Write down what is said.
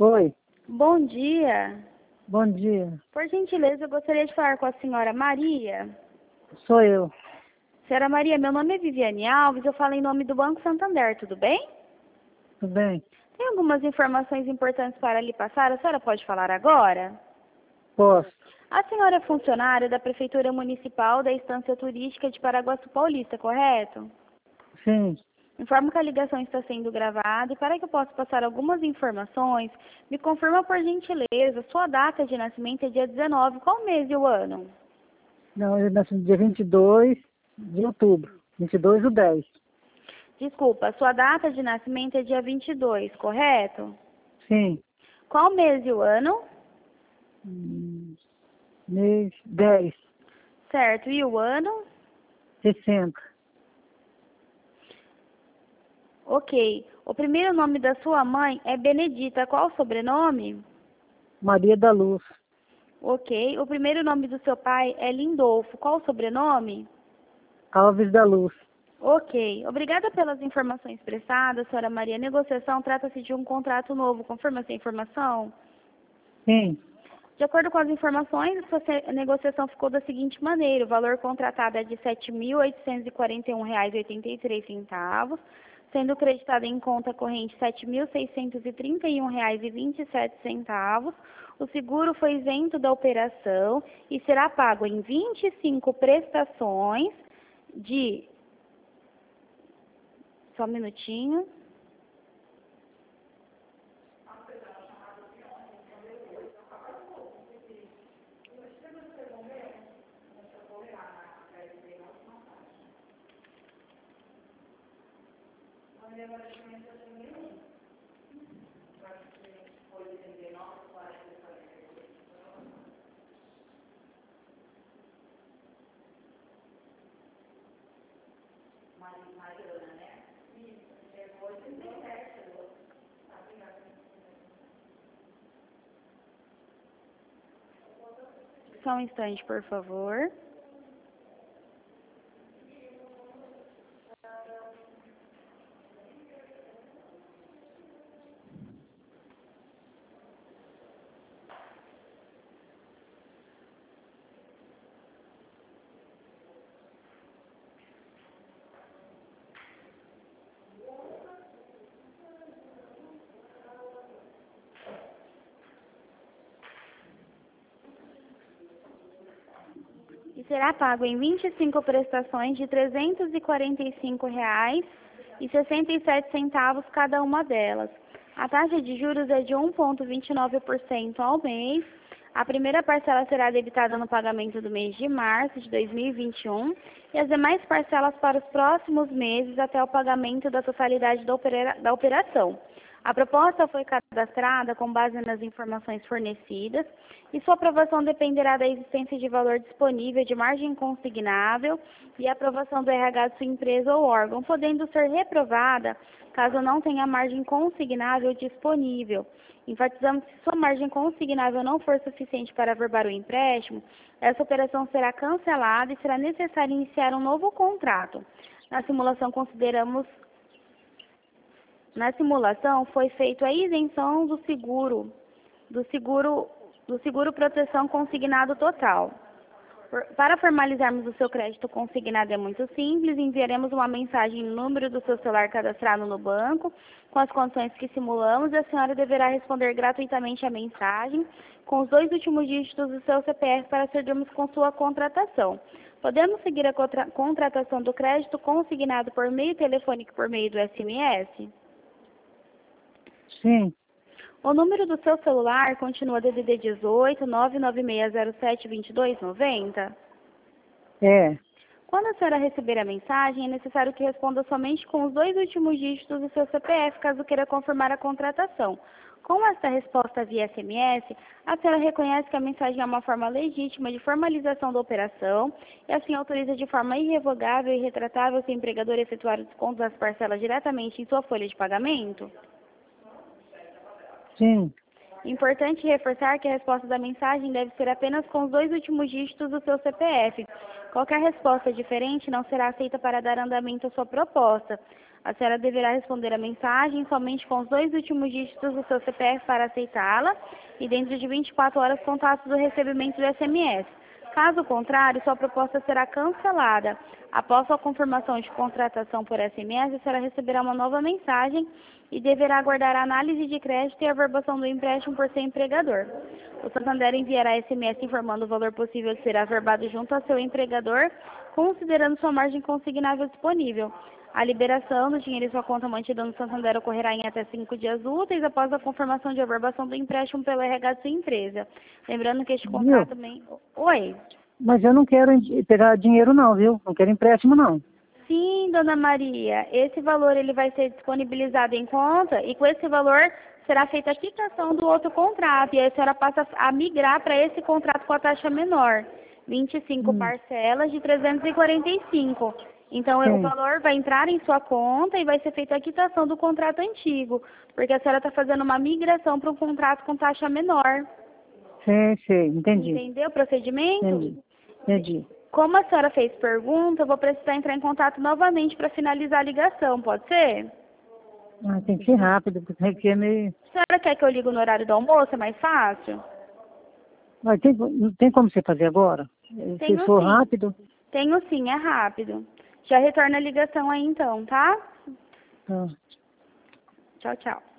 Oi, Bom dia. bom dia. Por gentileza, eu gostaria de falar com a senhora Maria. Sou eu. Senhora Maria, meu nome é Viviane Alves, eu falo em nome do Banco Santander, tudo bem? Tudo bem? Tem algumas informações importantes para lhe passar, a senhora pode falar agora? Posso? A senhora é funcionária da Prefeitura Municipal da Estância Turística de Paraguaçu Paulista, correto? Sim. Informo que a ligação está sendo gravada e para que eu possa passar algumas informações, me confirma por gentileza, sua data de nascimento é dia 19, qual mês e o ano? Não, eu nasci no dia 22 de outubro. 22/10. Desculpa, sua data de nascimento é dia 22, correto? Sim. Qual mês e o ano? Mês 10. Certo, e o ano? 60. Ok. O primeiro nome da sua mãe é Benedita, qual o sobrenome? Maria da Luz. Ok. O primeiro nome do seu pai é Lindolfo, qual o sobrenome? Alves da Luz. Ok. Obrigada pelas informações prestadas, senhora Maria. A negociação trata-se de um contrato novo. Confirma essa informação? Sim. De acordo com as informações, a negociação ficou da seguinte maneira: o valor contratado é de R$ 7.841,83, sendo creditado em conta corrente R$ 7.631,27. O seguro foi isento da operação e será pago em 25 prestações de... Só um minutinho. Só um instante, por favor. E será pago em 25 prestações de R$ 345,67 cada uma delas. A taxa de juros é de 1,29% ao mês. A primeira parcela será debitada no pagamento do mês de março de 2021 e as demais parcelas para os próximos meses até o pagamento da totalidade da operação. A proposta foi cadastrada com base nas informações fornecidas e sua aprovação dependerá da existência de valor disponível de margem consignável e aprovação do RH de sua empresa ou órgão, podendo ser reprovada caso não tenha margem consignável disponível. Enfatizamos que se sua margem consignável não for suficiente para averbar o empréstimo, essa operação será cancelada e será necessário iniciar um novo contrato. Na simulação foi feita a isenção do seguro proteção consignado total. Para formalizarmos o seu crédito consignado é muito simples, enviaremos uma mensagem no número do seu celular cadastrado no banco, com as condições que simulamos, e a senhora deverá responder gratuitamente a mensagem, com os 2 últimos dígitos do seu CPF para seguirmos com sua contratação. Podemos seguir a contratação do crédito consignado por meio telefônico e por meio do SMS? Sim. O número do seu celular continua DDD 18 99607 2290? É. Quando a senhora receber a mensagem, é necessário que responda somente com os 2 últimos dígitos do seu CPF, caso queira confirmar a contratação. Com esta resposta via SMS, a senhora reconhece que a mensagem é uma forma legítima de formalização da operação e assim autoriza de forma irrevogável e retratável seu empregador efetuar o desconto das parcelas diretamente em sua folha de pagamento? Sim. Importante reforçar que a resposta da mensagem deve ser apenas com os 2 últimos dígitos do seu CPF. Qualquer resposta diferente não será aceita para dar andamento à sua proposta. A senhora deverá responder a mensagem somente com os 2 últimos dígitos do seu CPF para aceitá-la e dentro de 24 horas contatos do recebimento do SMS. Caso contrário, sua proposta será cancelada. Após sua confirmação de contratação por SMS, a senhora receberá uma nova mensagem e deverá aguardar a análise de crédito e a averbação do empréstimo por seu empregador. O Santander enviará SMS informando o valor possível de ser averbado junto ao seu empregador, considerando sua margem consignável disponível. A liberação do dinheiro em sua conta mantida no Santander ocorrerá em até 5 dias úteis após a confirmação de averbação do empréstimo pelo RH de sua empresa. Lembrando que este contrato também... Oi? Mas eu não quero pegar dinheiro não, viu? Não quero empréstimo não. Sim, dona Maria. Esse valor ele vai ser disponibilizado em conta e com esse valor será feita a quitação do outro contrato. E aí a senhora passa a migrar para esse contrato com a taxa menor. 25 parcelas de 345. Então, o valor vai entrar em sua conta e vai ser feita a quitação do contrato antigo, porque a senhora está fazendo uma migração para um contrato com taxa menor. Sei, entendi. Entendeu o procedimento? Entendi. Como a senhora fez pergunta, eu vou precisar entrar em contato novamente para finalizar a ligação, pode ser? Ah, tem que ser rápido, porque aqui é meio... A senhora quer que eu ligue no horário do almoço? É mais fácil? Mas não tem como você fazer agora? Tenho Se for sim. rápido... Tenho sim, é rápido. Já retorna a ligação aí então, tá? Tá. Tchau, tchau.